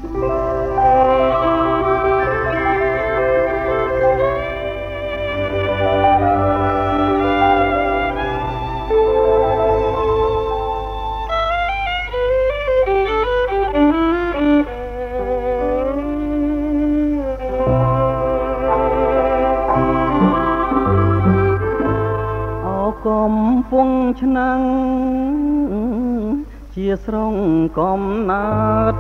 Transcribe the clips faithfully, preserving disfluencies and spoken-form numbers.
កំពុងឆ្នាំងជាស្រងកំណាត់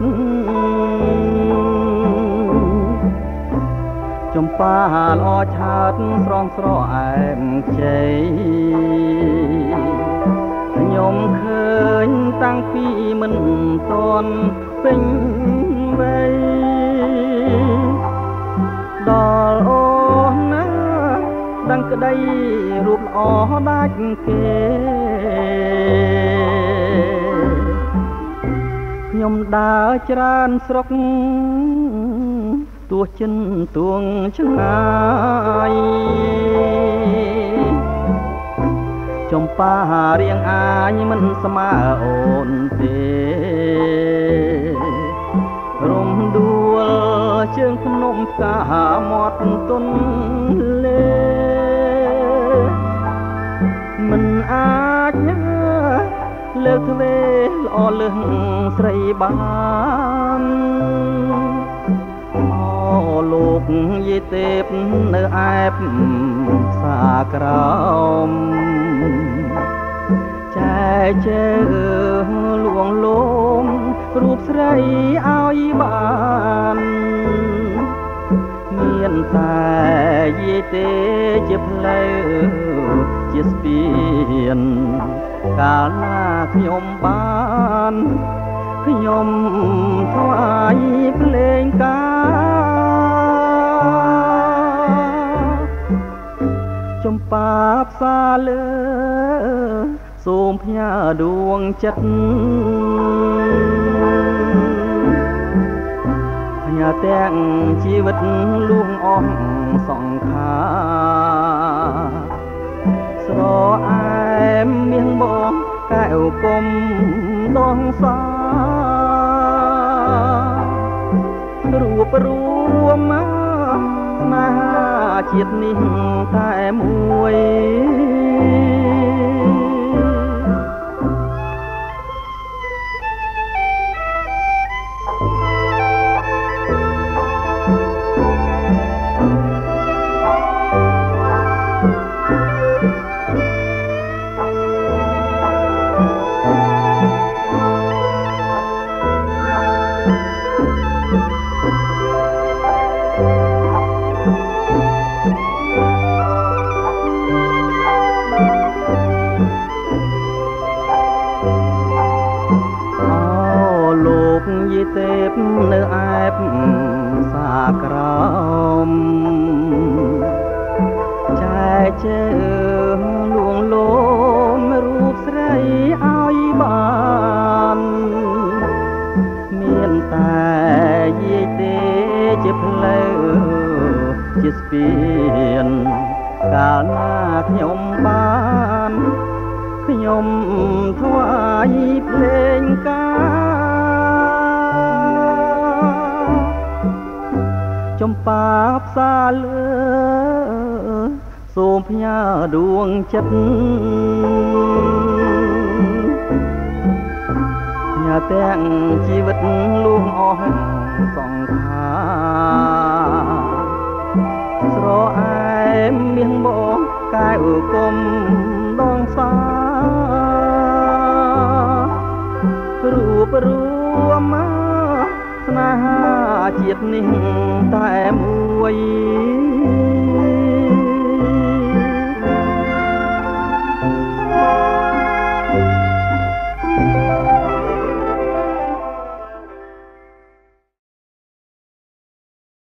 ចំប៉ាល្អឆើតស្រងស្រអែមខ្ចីខ្ញុំឃើញតាំងពីមិនទាន់ពេញវ័យដល់អូនណាដឹងក្តីរូបល្អដាច់គេខ្ញុំដើរច្រើនស្រុកទោះចិនទួងឆ្ងាយចំប៉ារៀងអាយមិនស្មើអូនទេរំដួលជើងភ្នំផ្កាមាត់ទុនលេមិនអាចលើកទ្វេល្អលឹងស្រីបានអូលោកយាយទេពនៅអែបផ្សារក្រោមចែជើលួងលោមរូបស្រីឲ្យបានមានតែយាយទេជាផ្លូវជាស្ពានកាលណាខ្ញុំបានខ្ញុំថ្វាយភ្លេងការចំប៉ាផ្សារលើសូមផ្ញើដួងចិត្តផ្ញើទាំងជីវិតលួងអស់សង្ខារស្រអែមមាសបងកែវគុំដងសារូបរួមមកស្នេហាជាតិនេះតែមួយទេពនៅអែបសាក្រោមចែជើលួងលោមរូបស្រីឲ្យបានមានតែយាយទេជាផ្លូវជាស្ពានកាលណាខ្ញុំបានខ្ញុំថ្វាយភ្លេងការចំប៉ាផ្សារលើសូមផ្ញើដួងចិត្តផ្ញើទាំងជីវិតលួងអស់សង្ខារស្រអែមមាសបងកែវគុំដងសារូបរួមមកស្នេហាជាតិនេះតែមួយ